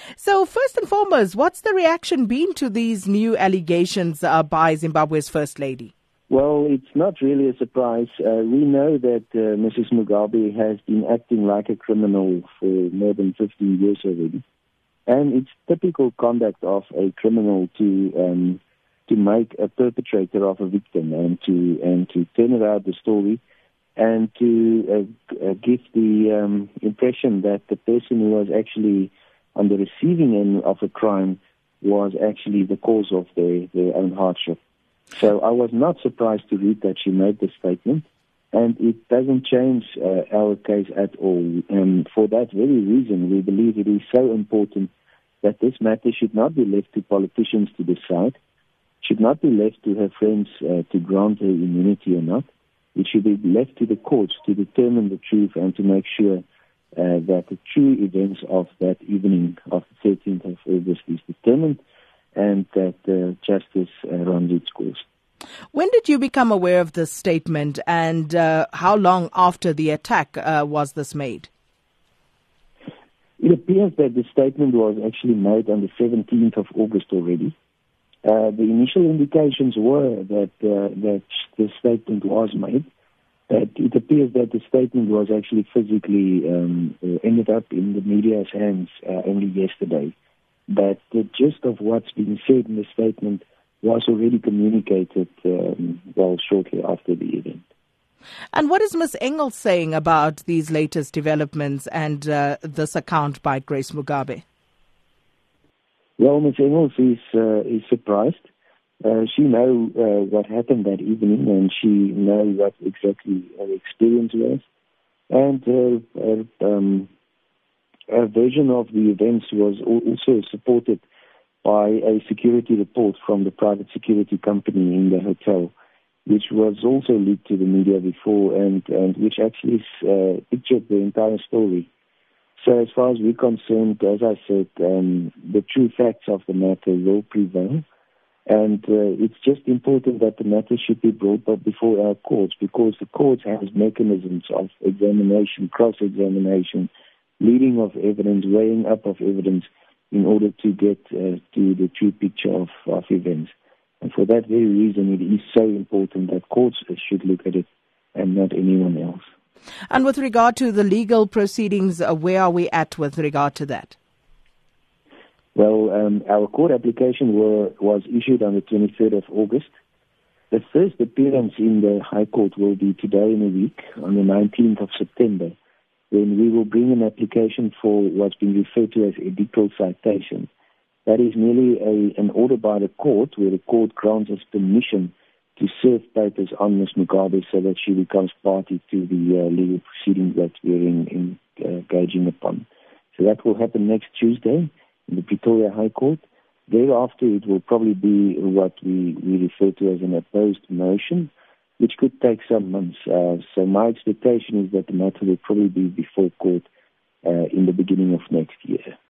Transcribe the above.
So first and foremost, what's the reaction been to these new allegations by Zimbabwe's First Lady? Well, it's not really a surprise. We know that Mrs. Mugabe has been acting like a criminal for more than 15 years already. And it's typical conduct of a criminal to make a perpetrator of a victim and to turn around the story and to give the impression that the person who was actually on the receiving end of a crime was actually the cause of their own hardship. So I was not surprised to read that she made the statement, and it doesn't change our case at all. And for that very reason, we believe it is so important that this matter should not be left to politicians to decide, should not be left to her friends to grant her immunity or not. It should be left to the courts to determine the truth and to make sure that the true events of that evening of the 13th of August is determined and that justice runs its course. When did you become aware of this statement, and how long after the attack was this made? It appears that the statement was actually made on the 17th of August already. The initial indications were that the statement was made. But it appears that the statement was actually physically ended up in the media's hands only yesterday. But the gist of what's been said in the statement was already communicated shortly after the event. And what is Ms. Engels saying about these latest developments and this account by Grace Mugabe? Well, Ms. Engels is surprised. She knows what happened that evening, and she knows what exactly her experience was. And her version of the events was also supported by a security report from the private security company in the hotel, which was also leaked to the media before and which actually pictured the entire story. So as far as we're concerned, as I said, the true facts of the matter will prevail. And it's just important that the matter should be brought up before our courts, because the courts have mechanisms of examination, cross-examination, leading of evidence, weighing up of evidence in order to get to the true picture of events. And for that very reason, it is so important that courts should look at it and not anyone else. And with regard to the legal proceedings, where are we at with regard to that? Well, our court application was issued on the 23rd of August. The first appearance in the High Court will be today in a week, on the 19th of September, when we will bring an application for what's been referred to as edictal citation. That is merely an order by the court, where the court grants us permission to serve papers on Ms. Mugabe so that she becomes party to the legal proceedings that we're engaging upon. So that will happen next Tuesday in the Pretoria High Court. Thereafter, it will probably be what we refer to as an opposed motion, which could take some months. So my expectation is that the matter will probably be before court in the beginning of next year.